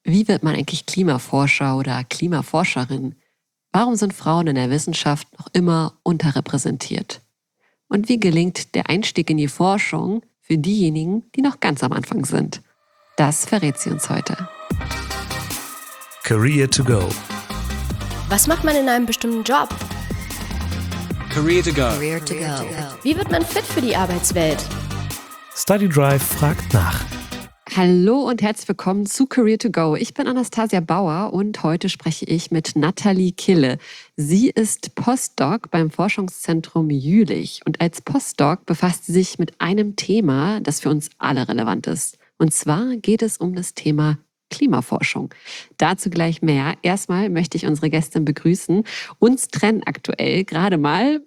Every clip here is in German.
Wie wird man eigentlich Klimaforscher oder Klimaforscherin? Warum sind Frauen in der Wissenschaft noch immer unterrepräsentiert? Und wie gelingt der Einstieg in die Forschung für diejenigen, die noch ganz am Anfang sind? Das verrät sie uns heute. Career to go. Was macht man in einem bestimmten Job? Career to go. Career to go. Wie wird man fit für die Arbeitswelt? Study Drive fragt nach. Hallo und herzlich willkommen zu Career to Go. Ich bin Anastasia Bauer und heute spreche ich mit Nathalie Kille. Sie ist Postdoc beim Forschungszentrum Jülich und als Postdoc befasst sie sich mit einem Thema, das für uns alle relevant ist. Und zwar geht es um das Thema Klimaforschung. Dazu gleich mehr. Erstmal möchte ich unsere Gästin begrüßen. Uns trennen aktuell gerade mal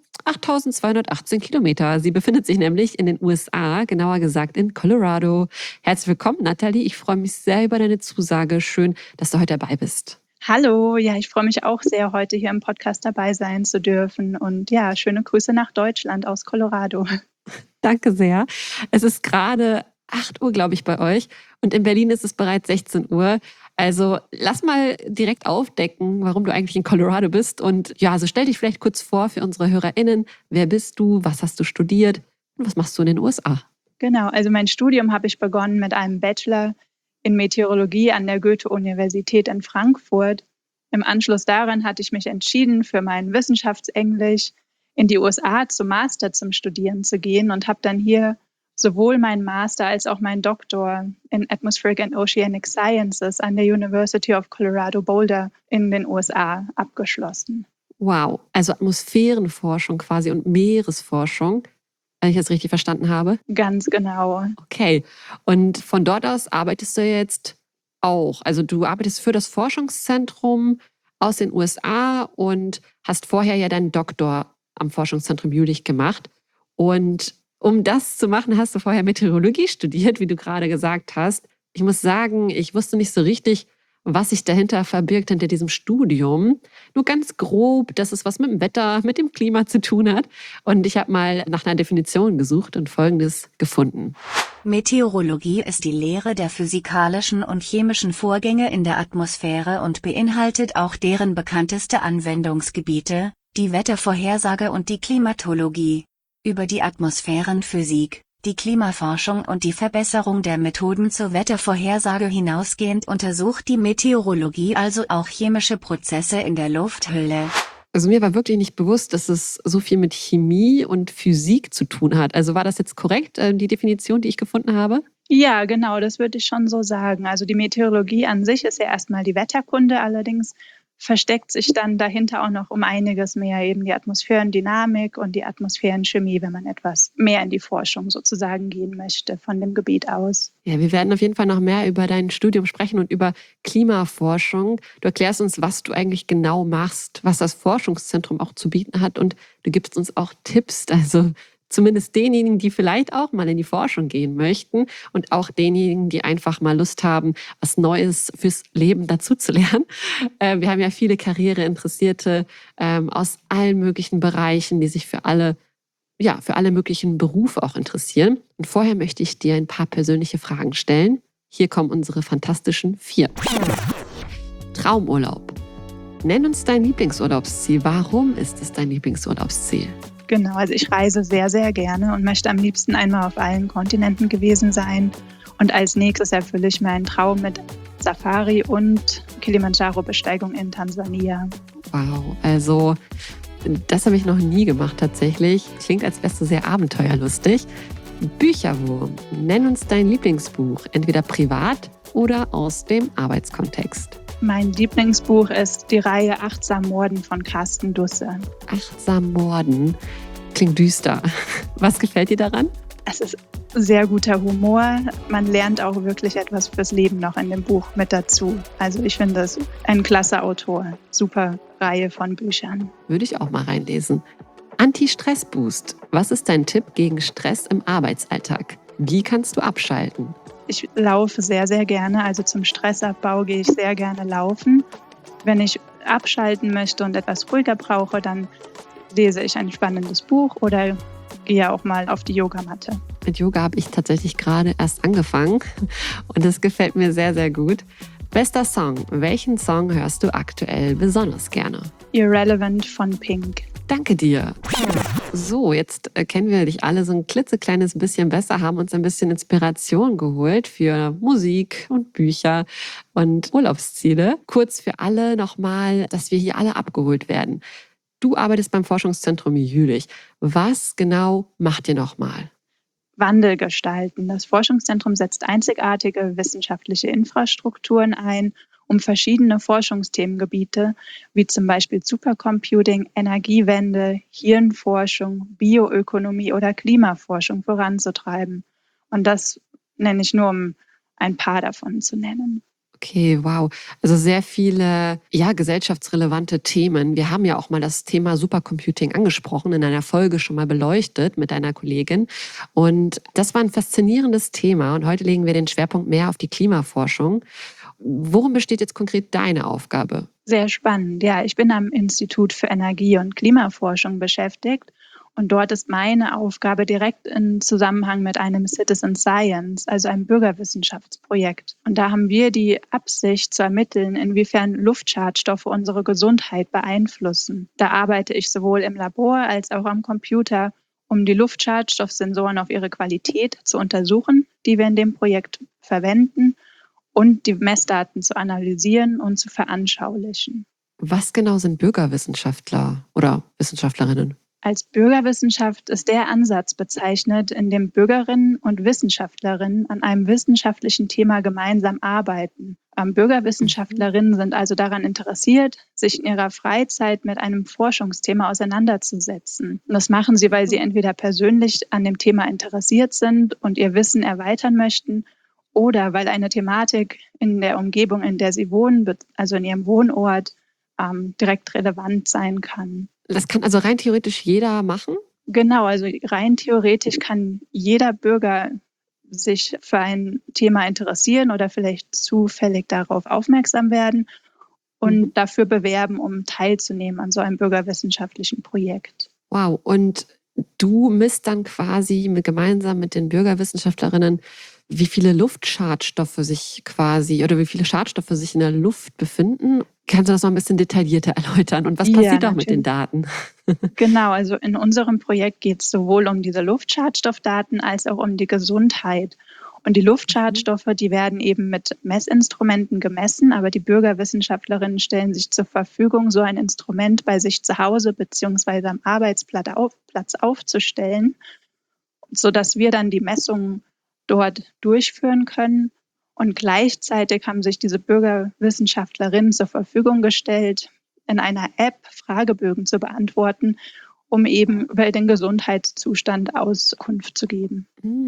8.218 Kilometer. Sie befindet sich nämlich in den USA, genauer gesagt in Colorado. Herzlich willkommen, Nathalie. Ich freue mich sehr über deine Zusage. Schön, dass du heute dabei bist. Hallo, ja, ich freue mich auch sehr, heute hier im Podcast dabei sein zu dürfen. Und ja, schöne Grüße nach Deutschland aus Colorado. Danke sehr. Es ist gerade 8 Uhr, glaube ich, bei euch. Und in Berlin ist es bereits 16 Uhr. Also lass mal direkt aufdecken, warum du eigentlich in Colorado bist. Und ja, also stell dich vielleicht kurz vor für unsere HörerInnen. Wer bist du? Was hast du studiert? Und was machst du in den USA? Genau, also mein Studium habe ich begonnen mit einem Bachelor in Meteorologie an der Goethe-Universität in Frankfurt. Im Anschluss daran hatte ich mich entschieden, für mein Wissenschaftsenglisch in die USA zum Master zum Studieren zu gehen und habe dann hier sowohl meinen Master als auch meinen Doktor in Atmospheric and Oceanic Sciences an der University of Colorado Boulder in den USA abgeschlossen. Wow, also Atmosphärenforschung quasi und Meeresforschung, wenn ich das richtig verstanden habe? Ganz genau. Okay, und von dort aus arbeitest du jetzt auch. Also du arbeitest für das Forschungszentrum aus den USA und hast vorher ja deinen Doktor am Forschungszentrum Jülich gemacht. Und um das zu machen, hast du vorher Meteorologie studiert, wie du gerade gesagt hast. Ich muss sagen, ich wusste nicht so richtig, was sich dahinter verbirgt, hinter diesem Studium. Nur ganz grob, dass es was mit dem Wetter, mit dem Klima zu tun hat. Und ich habe mal nach einer Definition gesucht und Folgendes gefunden. Meteorologie ist die Lehre der physikalischen und chemischen Vorgänge in der Atmosphäre und beinhaltet auch deren bekannteste Anwendungsgebiete, die Wettervorhersage und die Klimatologie. Über die Atmosphärenphysik, die Klimaforschung und die Verbesserung der Methoden zur Wettervorhersage hinausgehend untersucht die Meteorologie also auch chemische Prozesse in der Lufthülle. Also mir war wirklich nicht bewusst, dass es so viel mit Chemie und Physik zu tun hat. Also war das jetzt korrekt, die Definition, die ich gefunden habe? Ja, genau, das würde ich schon so sagen. Also die Meteorologie an sich ist ja erstmal die Wetterkunde, allerdings versteckt sich dann dahinter auch noch um einiges mehr eben die Atmosphärendynamik und die Atmosphärenchemie, wenn man etwas mehr in die Forschung sozusagen gehen möchte von dem Gebiet aus. Ja, wir werden auf jeden Fall noch mehr über dein Studium sprechen und über Klimaforschung. Du erklärst uns, was du eigentlich genau machst, was das Forschungszentrum auch zu bieten hat und du gibst uns auch Tipps, also zumindest denjenigen, die vielleicht auch mal in die Forschung gehen möchten und auch denjenigen, die einfach mal Lust haben, was Neues fürs Leben dazuzulernen. Wir haben ja viele Karriereinteressierte aus allen möglichen Bereichen, die sich für alle möglichen Berufe auch interessieren. Und vorher möchte ich dir ein paar persönliche Fragen stellen. Hier kommen unsere fantastischen 4. Traumurlaub. Nenn uns dein Lieblingsurlaubsziel. Warum ist es dein Lieblingsurlaubsziel? Genau, also ich reise sehr, sehr gerne und möchte am liebsten einmal auf allen Kontinenten gewesen sein. Und als nächstes erfülle ich meinen Traum mit Safari und Kilimanjaro-Besteigung in Tansania. Wow, also das habe ich noch nie gemacht tatsächlich. Klingt, als wärst du sehr abenteuerlustig. Bücherwurm. Nenn uns dein Lieblingsbuch, entweder privat oder aus dem Arbeitskontext. Mein Lieblingsbuch ist die Reihe Achtsam Morden von Carsten Dusse. Achtsam Morden. Klingt düster. Was gefällt dir daran? Es ist sehr guter Humor. Man lernt auch wirklich etwas fürs Leben noch in dem Buch mit dazu. Also ich finde es ein klasse Autor. Super Reihe von Büchern. Würde ich auch mal reinlesen. Anti-Stress-Boost. Was ist dein Tipp gegen Stress im Arbeitsalltag? Wie kannst du abschalten? Ich laufe sehr, sehr gerne. Also zum Stressabbau gehe ich sehr gerne laufen. Wenn ich abschalten möchte und etwas ruhiger brauche, dann lese ich ein spannendes Buch oder gehe auch mal auf die Yogamatte. Mit Yoga habe ich tatsächlich gerade erst angefangen und das gefällt mir sehr, sehr gut. Bester Song. Welchen Song hörst du aktuell besonders gerne? Irrelevant von Pink. Danke dir. So, jetzt kennen wir dich alle so ein klitzekleines bisschen besser, haben uns ein bisschen Inspiration geholt für Musik und Bücher und Urlaubsziele. Kurz für alle nochmal, dass wir hier alle abgeholt werden. Du arbeitest beim Forschungszentrum Jülich. Was genau macht ihr nochmal? Wandel gestalten. Das Forschungszentrum setzt einzigartige wissenschaftliche Infrastrukturen ein, um verschiedene Forschungsthemengebiete wie zum Beispiel Supercomputing, Energiewende, Hirnforschung, Bioökonomie oder Klimaforschung voranzutreiben. Und das nenne ich nur, um ein paar davon zu nennen. Okay, wow. Also sehr viele, gesellschaftsrelevante Themen. Wir haben ja auch mal das Thema Supercomputing angesprochen, in einer Folge schon mal beleuchtet mit einer Kollegin. Und das war ein faszinierendes Thema. Und heute legen wir den Schwerpunkt mehr auf die Klimaforschung. Worin besteht jetzt konkret deine Aufgabe? Sehr spannend. Ja, ich bin am Institut für Energie- und Klimaforschung beschäftigt. Und dort ist meine Aufgabe direkt in Zusammenhang mit einem Citizen Science, also einem Bürgerwissenschaftsprojekt. Und da haben wir die Absicht zu ermitteln, inwiefern Luftschadstoffe unsere Gesundheit beeinflussen. Da arbeite ich sowohl im Labor als auch am Computer, um die Luftschadstoffsensoren auf ihre Qualität zu untersuchen, die wir in dem Projekt verwenden, und die Messdaten zu analysieren und zu veranschaulichen. Was genau sind Bürgerwissenschaftler oder Wissenschaftlerinnen? Als Bürgerwissenschaft ist der Ansatz bezeichnet, in dem Bürgerinnen und Wissenschaftlerinnen an einem wissenschaftlichen Thema gemeinsam arbeiten. Bürgerwissenschaftlerinnen sind also daran interessiert, sich in ihrer Freizeit mit einem Forschungsthema auseinanderzusetzen. Und das machen sie, weil sie entweder persönlich an dem Thema interessiert sind und ihr Wissen erweitern möchten, oder weil eine Thematik in der Umgebung, in der sie wohnen, also in ihrem Wohnort, direkt relevant sein kann. Das kann also rein theoretisch jeder machen? Genau, also rein theoretisch kann jeder Bürger sich für ein Thema interessieren oder vielleicht zufällig darauf aufmerksam werden und dafür bewerben, um teilzunehmen an so einem bürgerwissenschaftlichen Projekt. Wow, und du misst dann quasi gemeinsam mit den Bürgerwissenschaftlerinnen, wie viele Luftschadstoffe sich wie viele Schadstoffe sich in der Luft befinden. Kannst du das noch ein bisschen detaillierter erläutern? Und was passiert auch mit den Daten? Genau, also in unserem Projekt geht es sowohl um diese Luftschadstoffdaten als auch um die Gesundheit. Und die Luftschadstoffe, die werden eben mit Messinstrumenten gemessen, aber die Bürgerwissenschaftlerinnen stellen sich zur Verfügung, so ein Instrument bei sich zu Hause bzw. am Arbeitsplatz aufzustellen, sodass wir dann die Messungen dort durchführen können. Und gleichzeitig haben sich diese Bürgerwissenschaftlerinnen zur Verfügung gestellt, in einer App Fragebögen zu beantworten, um eben über den Gesundheitszustand Auskunft zu geben.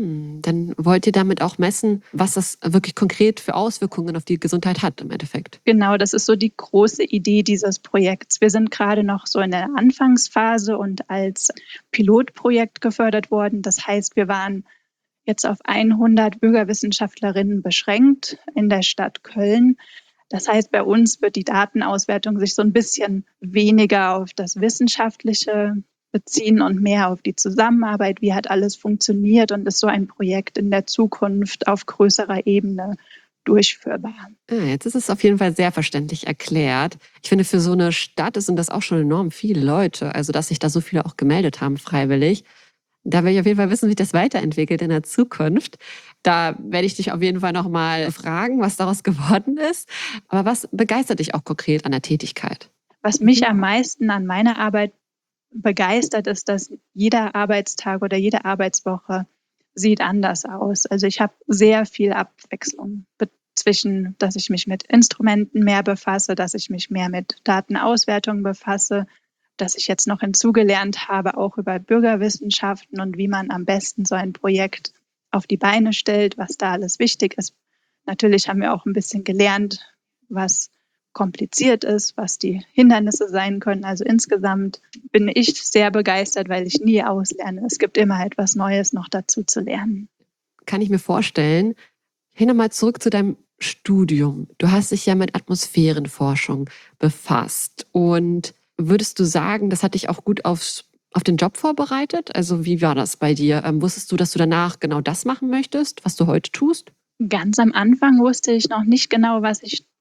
Dann wollt ihr damit auch messen, was das wirklich konkret für Auswirkungen auf die Gesundheit hat im Endeffekt. Genau, das ist so die große Idee dieses Projekts. Wir sind gerade noch so in der Anfangsphase und als Pilotprojekt gefördert worden. Das heißt, wir waren jetzt auf 100 Bürgerwissenschaftlerinnen beschränkt in der Stadt Köln. Das heißt, bei uns wird die Datenauswertung sich so ein bisschen weniger auf das Wissenschaftliche beziehen und mehr auf die Zusammenarbeit. Wie hat alles funktioniert und ist so ein Projekt in der Zukunft auf größerer Ebene durchführbar? Jetzt ist es auf jeden Fall sehr verständlich erklärt. Ich finde, für so eine Stadt sind das auch schon enorm viele Leute. Also, dass sich da so viele auch gemeldet haben freiwillig. Da will ich auf jeden Fall wissen, wie sich das weiterentwickelt in der Zukunft. Da werde ich dich auf jeden Fall nochmal fragen, was daraus geworden ist. Aber was begeistert dich auch konkret an der Tätigkeit? Was mich am meisten an meiner Arbeit begeistert, ist, dass jeder Arbeitstag oder jede Arbeitswoche sieht anders aus. Also ich habe sehr viel Abwechslung zwischen, dass ich mich mit Instrumenten mehr befasse, dass ich mich mehr mit Datenauswertung befasse, dass ich jetzt noch hinzugelernt habe, auch über Bürgerwissenschaften und wie man am besten so ein Projekt auf die Beine stellt, was da alles wichtig ist. Natürlich haben wir auch ein bisschen gelernt, was kompliziert ist, was die Hindernisse sein können. Also insgesamt bin ich sehr begeistert, weil ich nie auslerne. Es gibt immer etwas Neues noch dazu zu lernen. Kann ich mir vorstellen. Hey, nochmal zurück zu deinem Studium. Du hast dich ja mit Atmosphärenforschung befasst. Und würdest du sagen, das hat dich auch gut auf den Job vorbereitet? Also wie war das bei dir? Wusstest du, dass du danach genau das machen möchtest, was du heute tust? Ganz am Anfang wusste ich noch nicht genau, was ich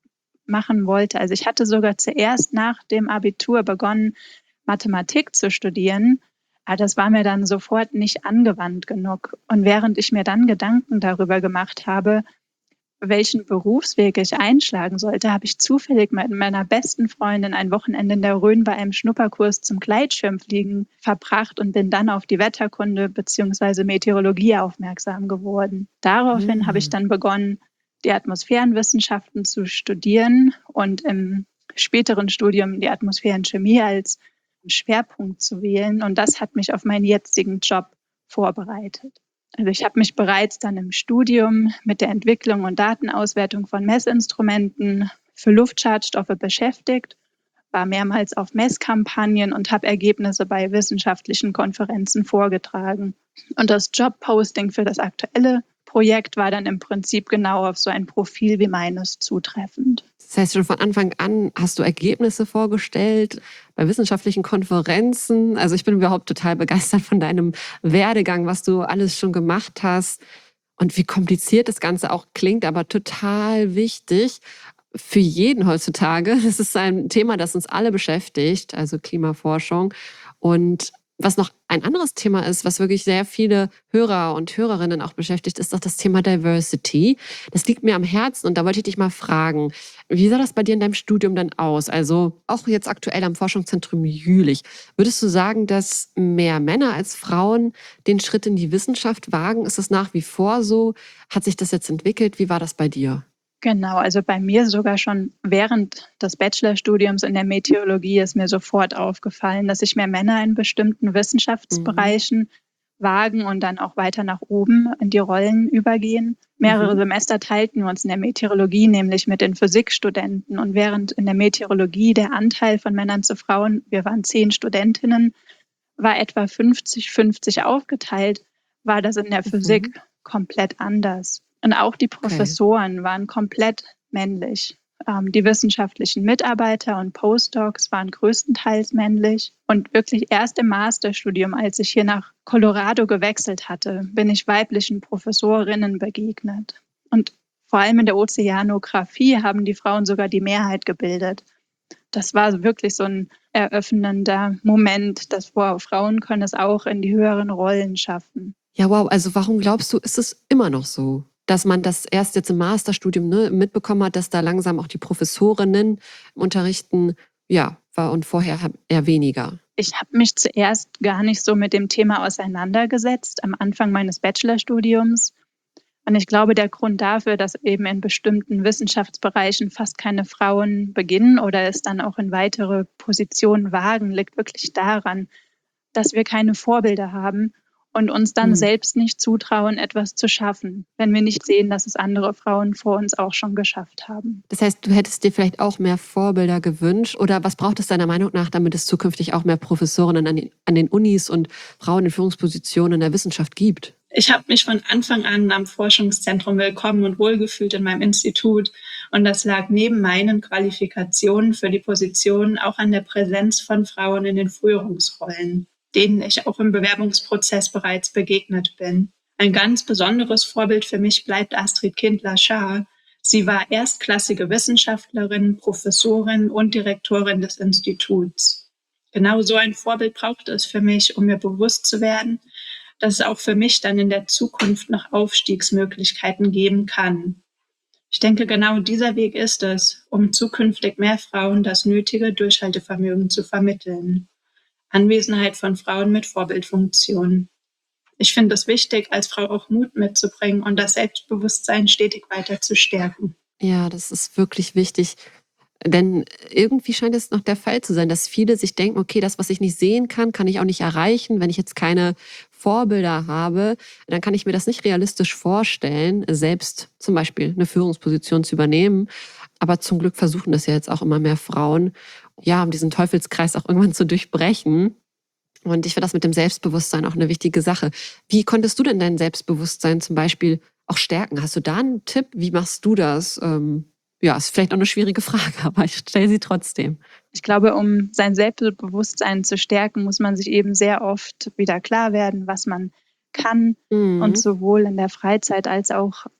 machen wollte. Also ich hatte sogar zuerst nach dem Abitur begonnen, Mathematik zu studieren, aber das war mir dann sofort nicht angewandt genug. Und während ich mir dann Gedanken darüber gemacht habe, welchen Berufsweg ich einschlagen sollte, habe ich zufällig mit meiner besten Freundin ein Wochenende in der Rhön bei einem Schnupperkurs zum Gleitschirmfliegen verbracht und bin dann auf die Wetterkunde bzw. Meteorologie aufmerksam geworden. Daraufhin habe ich dann begonnen, die Atmosphärenwissenschaften zu studieren und im späteren Studium die Atmosphärenchemie als Schwerpunkt zu wählen. Und das hat mich auf meinen jetzigen Job vorbereitet. Also ich habe mich bereits dann im Studium mit der Entwicklung und Datenauswertung von Messinstrumenten für Luftschadstoffe beschäftigt, war mehrmals auf Messkampagnen und habe Ergebnisse bei wissenschaftlichen Konferenzen vorgetragen. Und das Jobposting für das aktuelle Projekt war dann im Prinzip genau auf so ein Profil wie meines zutreffend. Das heißt, schon von Anfang an hast du Ergebnisse vorgestellt bei wissenschaftlichen Konferenzen. Also ich bin überhaupt total begeistert von deinem Werdegang, was du alles schon gemacht hast und wie kompliziert das Ganze auch klingt, aber total wichtig für jeden heutzutage. Das ist ein Thema, das uns alle beschäftigt, also Klimaforschung. Und was noch ein anderes Thema ist, was wirklich sehr viele Hörer und Hörerinnen auch beschäftigt, ist doch das Thema Diversity. Das liegt mir am Herzen und da wollte ich dich mal fragen, wie sah das bei dir in deinem Studium dann aus? Also auch jetzt aktuell am Forschungszentrum Jülich. Würdest du sagen, dass mehr Männer als Frauen den Schritt in die Wissenschaft wagen? Ist das nach wie vor so? Hat sich das jetzt entwickelt? Wie war das bei dir? Genau, also bei mir sogar schon während des Bachelorstudiums in der Meteorologie ist mir sofort aufgefallen, dass sich mehr Männer in bestimmten Wissenschaftsbereichen wagen und dann auch weiter nach oben in die Rollen übergehen. Mehrere Semester teilten wir uns in der Meteorologie nämlich mit den Physikstudenten. Und während in der Meteorologie der Anteil von Männern zu Frauen, wir waren 10 Studentinnen, war etwa 50-50 aufgeteilt, war das in der Physik komplett anders. Und auch die Professoren waren komplett männlich. Die wissenschaftlichen Mitarbeiter und Postdocs waren größtenteils männlich. Und wirklich erst im Masterstudium, als ich hier nach Colorado gewechselt hatte, bin ich weiblichen Professorinnen begegnet. Und vor allem in der Ozeanographie haben die Frauen sogar die Mehrheit gebildet. Das war wirklich so ein eröffnender Moment, dass Frauen können es auch in die höheren Rollen schaffen. Ja, wow. Also warum glaubst du, ist es immer noch so, dass man das erst jetzt im Masterstudium mitbekommen hat, dass da langsam auch die Professorinnen unterrichten, war und vorher eher weniger? Ich habe mich zuerst gar nicht so mit dem Thema auseinandergesetzt am Anfang meines Bachelorstudiums. Und ich glaube, der Grund dafür, dass eben in bestimmten Wissenschaftsbereichen fast keine Frauen beginnen oder es dann auch in weitere Positionen wagen, liegt wirklich daran, dass wir keine Vorbilder haben und uns dann selbst nicht zutrauen, etwas zu schaffen, wenn wir nicht sehen, dass es andere Frauen vor uns auch schon geschafft haben. Das heißt, du hättest dir vielleicht auch mehr Vorbilder gewünscht? Oder was braucht es deiner Meinung nach, damit es zukünftig auch mehr Professorinnen an den Unis und Frauen in Führungspositionen in der Wissenschaft gibt? Ich habe mich von Anfang an am Forschungszentrum willkommen und wohlgefühlt in meinem Institut. Und das lag neben meinen Qualifikationen für die Position auch an der Präsenz von Frauen in den Führungsrollen, denen ich auch im Bewerbungsprozess bereits begegnet bin. Ein ganz besonderes Vorbild für mich bleibt Astrid Kindler-Schaar. Sie war erstklassige Wissenschaftlerin, Professorin und Direktorin des Instituts. Genau so ein Vorbild brauchte es für mich, um mir bewusst zu werden, dass es auch für mich dann in der Zukunft noch Aufstiegsmöglichkeiten geben kann. Ich denke, genau dieser Weg ist es, um zukünftig mehr Frauen das nötige Durchhaltevermögen zu vermitteln. Anwesenheit von Frauen mit Vorbildfunktion. Ich finde es wichtig, als Frau auch Mut mitzubringen und das Selbstbewusstsein stetig weiter zu stärken. Ja, das ist wirklich wichtig. Denn irgendwie scheint es noch der Fall zu sein, dass viele sich denken, okay, das, was ich nicht sehen kann, kann ich auch nicht erreichen. Wenn ich jetzt keine Vorbilder habe, dann kann ich mir das nicht realistisch vorstellen, selbst zum Beispiel eine Führungsposition zu übernehmen. Aber zum Glück versuchen das ja jetzt auch immer mehr Frauen, um diesen Teufelskreis auch irgendwann zu durchbrechen. Und ich finde das mit dem Selbstbewusstsein auch eine wichtige Sache. Wie konntest du denn dein Selbstbewusstsein zum Beispiel auch stärken? Hast du da einen Tipp? Wie machst du das? Ist vielleicht auch eine schwierige Frage, aber ich stelle sie trotzdem. Ich glaube, um sein Selbstbewusstsein zu stärken, muss man sich eben sehr oft wieder klar werden, was man kann und sowohl in der Freizeit als auch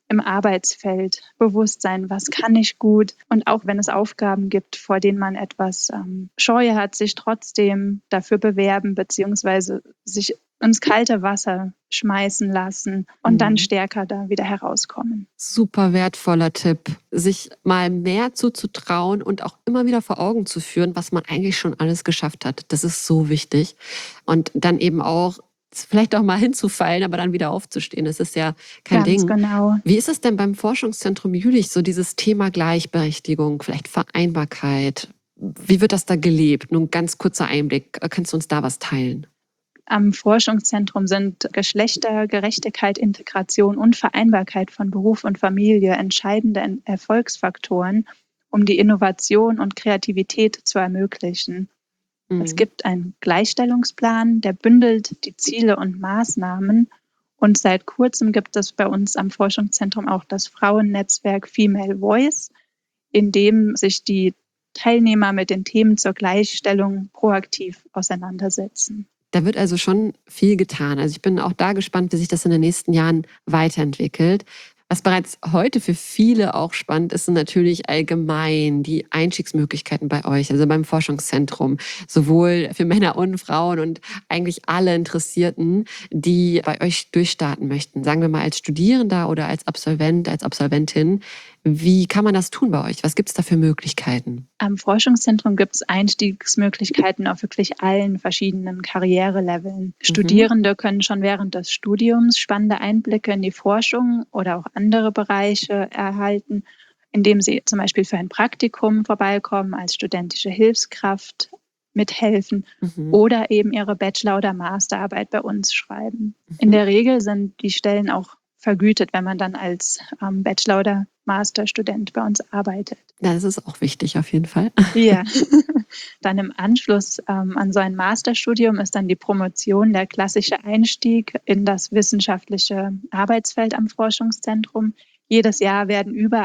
im Arbeitsfeld, Bewusstsein, was kann ich gut, und auch wenn es Aufgaben gibt, vor denen man etwas Scheu hat, sich trotzdem dafür bewerben beziehungsweise sich ins kalte Wasser schmeißen lassen und dann stärker da wieder herauskommen. Super wertvoller Tipp, sich mal mehr zuzutrauen und auch immer wieder vor Augen zu führen, was man eigentlich schon alles geschafft hat. Das ist so wichtig. Und dann eben auch vielleicht auch mal hinzufallen, aber dann wieder aufzustehen. Das ist ja kein Ganz Ding. genau. Wie ist es denn beim Forschungszentrum Jülich, so dieses Thema Gleichberechtigung, vielleicht Vereinbarkeit? Wie wird das da gelebt? Nur ein ganz kurzer Einblick. Kannst du uns da was teilen? Am Forschungszentrum sind Geschlechtergerechtigkeit, Integration und Vereinbarkeit von Beruf und Familie entscheidende Erfolgsfaktoren, um die Innovation und Kreativität zu ermöglichen. Es gibt einen Gleichstellungsplan, der bündelt die Ziele und Maßnahmen. Und seit kurzem gibt es bei uns am Forschungszentrum auch das Frauennetzwerk Female Voice, in dem sich die Teilnehmer mit den Themen zur Gleichstellung proaktiv auseinandersetzen. Da wird also schon viel getan. Also ich bin auch da gespannt, wie sich das in den nächsten Jahren weiterentwickelt. Was bereits heute für viele auch spannend ist, sind natürlich allgemein die Einstiegsmöglichkeiten bei euch, also beim Forschungszentrum, sowohl für Männer und Frauen und eigentlich alle Interessierten, die bei euch durchstarten möchten. Sagen wir mal als Studierender oder als Absolvent, als Absolventin. Wie kann man das tun bei euch? Was gibt es da für Möglichkeiten? Am Forschungszentrum gibt es Einstiegsmöglichkeiten auf wirklich allen verschiedenen Karriereleveln. Studierende können schon während des Studiums spannende Einblicke in die Forschung oder auch andere Bereiche erhalten, indem sie zum Beispiel für ein Praktikum vorbeikommen, als studentische Hilfskraft mithelfen oder eben ihre Bachelor- oder Masterarbeit bei uns schreiben. In der Regel sind die Stellen auch vergütet, wenn man dann als Bachelor- oder Masterstudent bei uns arbeitet. Ja, das ist auch wichtig auf jeden Fall. Ja. Dann im Anschluss an so ein Masterstudium ist dann die Promotion der klassische Einstieg in das wissenschaftliche Arbeitsfeld am Forschungszentrum. Jedes Jahr werden über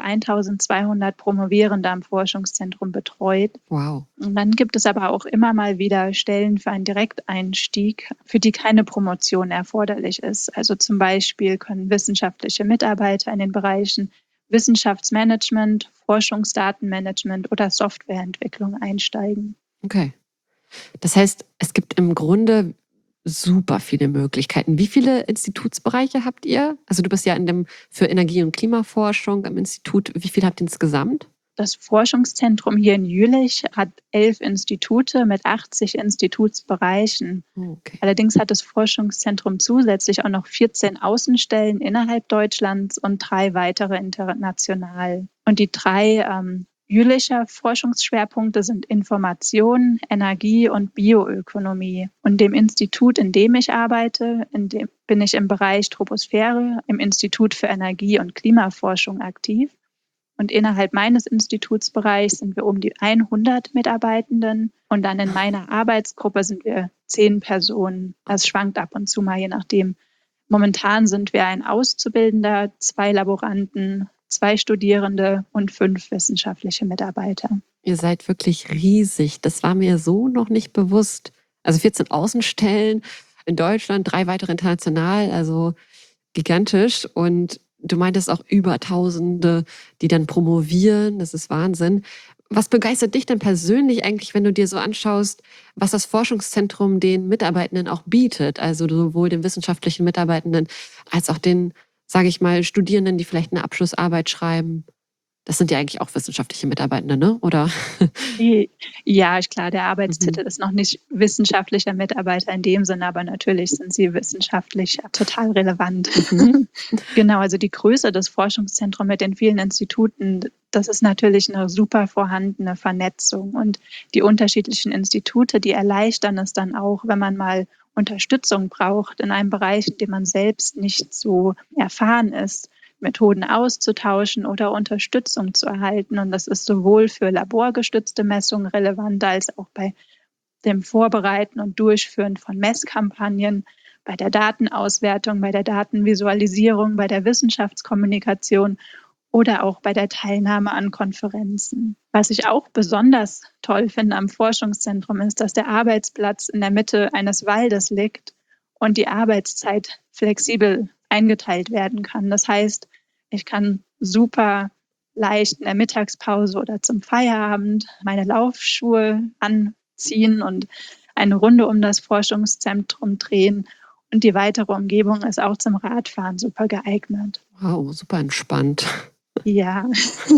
1200 Promovierende am Forschungszentrum betreut. Wow. Und dann gibt es aber auch immer mal wieder Stellen für einen Direkteinstieg, für die keine Promotion erforderlich ist. Also zum Beispiel können wissenschaftliche Mitarbeiter in den Bereichen Wissenschaftsmanagement, Forschungsdatenmanagement oder Softwareentwicklung einsteigen. Okay. Das heißt, es gibt im Grunde super viele Möglichkeiten. Wie viele Institutsbereiche habt ihr? Also du bist ja für Energie- und Klimaforschung am Institut. Wie viel habt ihr insgesamt? Das Forschungszentrum hier in Jülich hat 11 Institute mit 80 Institutsbereichen. Okay. Allerdings hat das Forschungszentrum zusätzlich auch noch 14 Außenstellen innerhalb Deutschlands und 3 weitere international. Und die 3 Jülicher Forschungsschwerpunkte sind Information, Energie und Bioökonomie. Und dem Institut, in dem ich arbeite, bin ich im Bereich Troposphäre im Institut für Energie- und Klimaforschung aktiv. Und innerhalb meines Institutsbereichs sind wir um die 100 Mitarbeitenden. Und dann in meiner Arbeitsgruppe sind wir 10 Personen. Das schwankt ab und zu mal, je nachdem. Momentan sind wir ein Auszubildender, 2 Laboranten, 2 Studierende und 5 wissenschaftliche Mitarbeiter. Ihr seid wirklich riesig. Das war mir so noch nicht bewusst. Also 14 Außenstellen in Deutschland, 3 weitere international, also gigantisch. Und du meintest auch über Tausende, die dann promovieren. Das ist Wahnsinn. Was begeistert dich denn persönlich eigentlich, wenn du dir so anschaust, was das Forschungszentrum den Mitarbeitenden auch bietet? Also sowohl den wissenschaftlichen Mitarbeitenden als auch den, sage ich mal, Studierenden, die vielleicht eine Abschlussarbeit schreiben. Das sind ja eigentlich auch wissenschaftliche Mitarbeitende, ne? Oder? Ja, klar, der Arbeitstitel ist noch nicht wissenschaftlicher Mitarbeiter in dem Sinne, aber natürlich sind sie wissenschaftlich total relevant. Genau, also die Größe des Forschungszentrums mit den vielen Instituten, das ist natürlich eine super vorhandene Vernetzung. Und die unterschiedlichen Institute, die erleichtern es dann auch, wenn man mal Unterstützung braucht in einem Bereich, in dem man selbst nicht so erfahren ist, Methoden auszutauschen oder Unterstützung zu erhalten. Und das ist sowohl für laborgestützte Messungen relevant als auch bei dem Vorbereiten und Durchführen von Messkampagnen, bei der Datenauswertung, bei der Datenvisualisierung, bei der Wissenschaftskommunikation oder auch bei der Teilnahme an Konferenzen. Was ich auch besonders toll finde am Forschungszentrum ist, dass der Arbeitsplatz in der Mitte eines Waldes liegt und die Arbeitszeit flexibel eingeteilt werden kann. Das heißt, Ich kann super leicht in der Mittagspause oder zum Feierabend meine Laufschuhe anziehen und eine Runde um das Forschungszentrum drehen. Und die weitere Umgebung ist auch zum Radfahren super geeignet. Wow, super entspannt. Ja.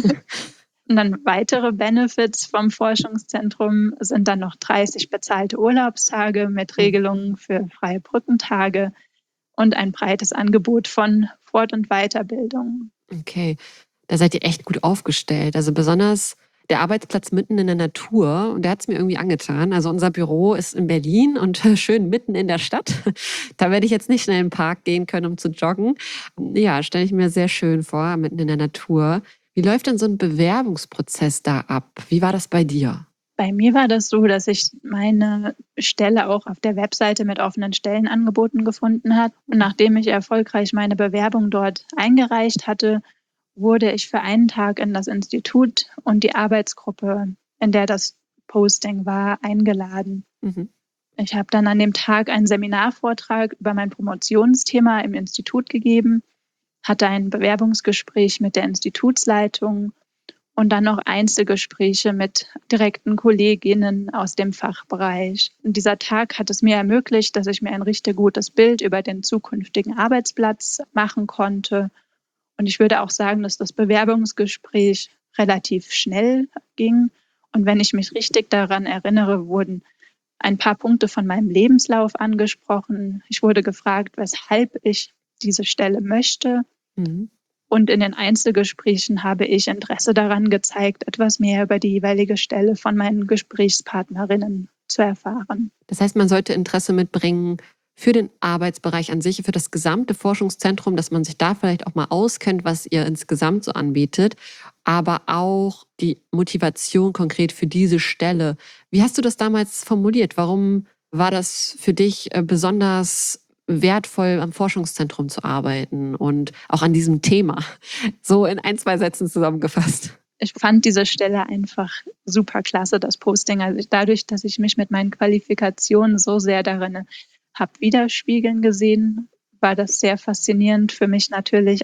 Und dann weitere Benefits vom Forschungszentrum sind dann noch 30 bezahlte Urlaubstage mit Regelungen für freie Brückentage und ein breites Angebot von Fort- und Weiterbildung. Okay, da seid ihr echt gut aufgestellt. Also besonders der Arbeitsplatz mitten in der Natur, und der hat es mir irgendwie angetan. Also unser Büro ist in Berlin und schön mitten in der Stadt. Da werde ich jetzt nicht schnell in den Park gehen können, um zu joggen. Ja, stelle ich mir sehr schön vor, mitten in der Natur. Wie läuft denn so ein Bewerbungsprozess da ab? Wie war das bei dir? Bei mir war das so, dass ich meine Stelle auch auf der Webseite mit offenen Stellenangeboten gefunden habe. Und nachdem ich erfolgreich meine Bewerbung dort eingereicht hatte, wurde ich für einen Tag in das Institut und die Arbeitsgruppe, in der das Posting war, eingeladen. Mhm. Ich habe dann an dem Tag einen Seminarvortrag über mein Promotionsthema im Institut gegeben, hatte ein Bewerbungsgespräch mit der Institutsleitung und dann noch Einzelgespräche mit direkten Kolleginnen aus dem Fachbereich. Und dieser Tag hat es mir ermöglicht, dass ich mir ein richtig gutes Bild über den zukünftigen Arbeitsplatz machen konnte. Und ich würde auch sagen, dass das Bewerbungsgespräch relativ schnell ging. Und wenn ich mich richtig daran erinnere, wurden ein paar Punkte von meinem Lebenslauf angesprochen. Ich wurde gefragt, weshalb ich diese Stelle möchte. Mhm. Und in den Einzelgesprächen habe ich Interesse daran gezeigt, etwas mehr über die jeweilige Stelle von meinen Gesprächspartnerinnen zu erfahren. Das heißt, man sollte Interesse mitbringen für den Arbeitsbereich an sich, für das gesamte Forschungszentrum, dass man sich da vielleicht auch mal auskennt, was ihr insgesamt so anbietet, aber auch die Motivation konkret für diese Stelle. Wie hast du das damals formuliert? Warum war das für dich besonders wertvoll, am Forschungszentrum zu arbeiten und auch an diesem Thema? So in 1, 2 Sätzen zusammengefasst. Ich fand diese Stelle einfach super klasse, das Posting. Also dadurch, dass ich mich mit meinen Qualifikationen so sehr darin habe widerspiegeln gesehen, war das sehr faszinierend für mich natürlich,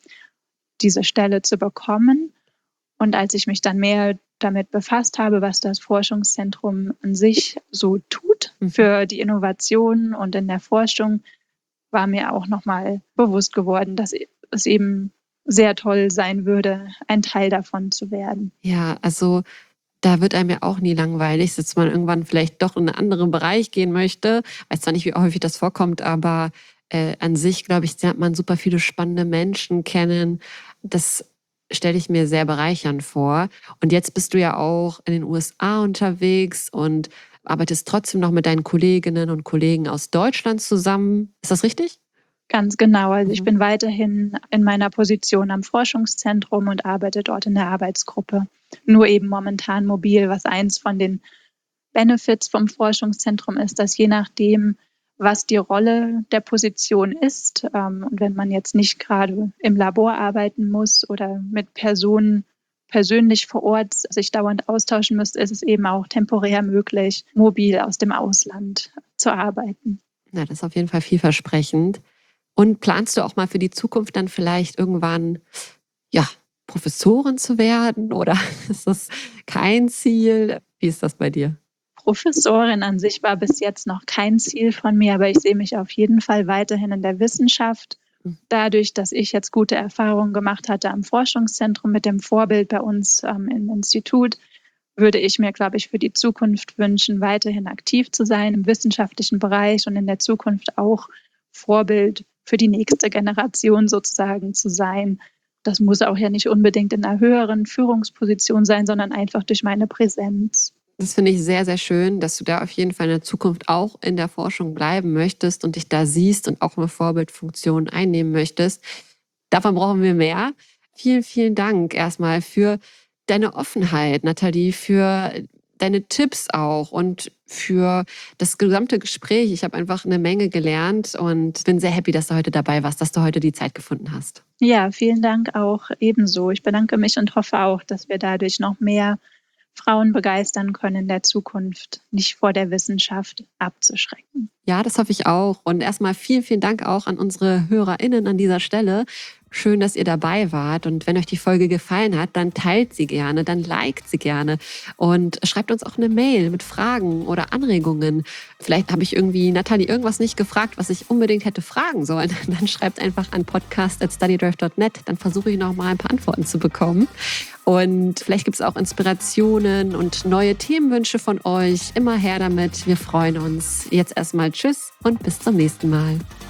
diese Stelle zu bekommen. Und als ich mich dann mehr damit befasst habe, was das Forschungszentrum an sich so tut für die Innovation und in der Forschung, war mir auch nochmal bewusst geworden, dass es eben sehr toll sein würde, ein Teil davon zu werden. Ja, also da wird einem ja auch nie langweilig, dass man irgendwann vielleicht doch in einen anderen Bereich gehen möchte. Weiß zwar nicht, wie häufig das vorkommt, aber an sich, glaube ich, lernt man super viele spannende Menschen kennen. Das stelle ich mir sehr bereichernd vor. Und jetzt bist du ja auch in den USA unterwegs und arbeitest trotzdem noch mit deinen Kolleginnen und Kollegen aus Deutschland zusammen. Ist das richtig? Ganz genau. Also ich bin weiterhin in meiner Position am Forschungszentrum und arbeite dort in der Arbeitsgruppe. Nur eben momentan mobil, was eins von den Benefits vom Forschungszentrum ist, dass je nachdem, was die Rolle der Position ist, und wenn man jetzt nicht gerade im Labor arbeiten muss oder mit Personen persönlich vor Ort sich dauernd austauschen müsste, ist es eben auch temporär möglich, mobil aus dem Ausland zu arbeiten. Na, das ist auf jeden Fall vielversprechend. Und planst du auch mal für die Zukunft dann vielleicht irgendwann, ja, Professorin zu werden? Oder ist das kein Ziel? Wie ist das bei dir? Professorin an sich war bis jetzt noch kein Ziel von mir, aber ich sehe mich auf jeden Fall weiterhin in der Wissenschaft. Dadurch, dass ich jetzt gute Erfahrungen gemacht hatte am Forschungszentrum mit dem Vorbild bei uns im Institut, würde ich mir, glaube ich, für die Zukunft wünschen, weiterhin aktiv zu sein im wissenschaftlichen Bereich und in der Zukunft auch Vorbild für die nächste Generation sozusagen zu sein. Das muss auch ja nicht unbedingt in einer höheren Führungsposition sein, sondern einfach durch meine Präsenz. Das finde ich sehr, sehr schön, dass du da auf jeden Fall in der Zukunft auch in der Forschung bleiben möchtest und dich da siehst und auch eine Vorbildfunktion einnehmen möchtest. Davon brauchen wir mehr. Vielen, vielen Dank erstmal für deine Offenheit, Nathalie, für deine Tipps auch und für das gesamte Gespräch. Ich habe einfach eine Menge gelernt und bin sehr happy, dass du heute dabei warst, dass du heute die Zeit gefunden hast. Ja, vielen Dank auch ebenso. Ich bedanke mich und hoffe auch, dass wir dadurch noch mehr Frauen begeistern können in der Zukunft, nicht vor der Wissenschaft abzuschrecken. Ja, das hoffe ich auch. Und erstmal vielen, vielen Dank auch an unsere HörerInnen an dieser Stelle. Schön, dass ihr dabei wart. Und wenn euch die Folge gefallen hat, dann teilt sie gerne, dann liked sie gerne und schreibt uns auch eine Mail mit Fragen oder Anregungen. Vielleicht habe ich irgendwie Nathalie irgendwas nicht gefragt, was ich unbedingt hätte fragen sollen. Dann schreibt einfach an podcast@studydrive.net. Dann versuche ich noch mal ein paar Antworten zu bekommen. Und vielleicht gibt es auch Inspirationen und neue Themenwünsche von euch. Immer her damit. Wir freuen uns. Jetzt erstmal tschüss und bis zum nächsten Mal.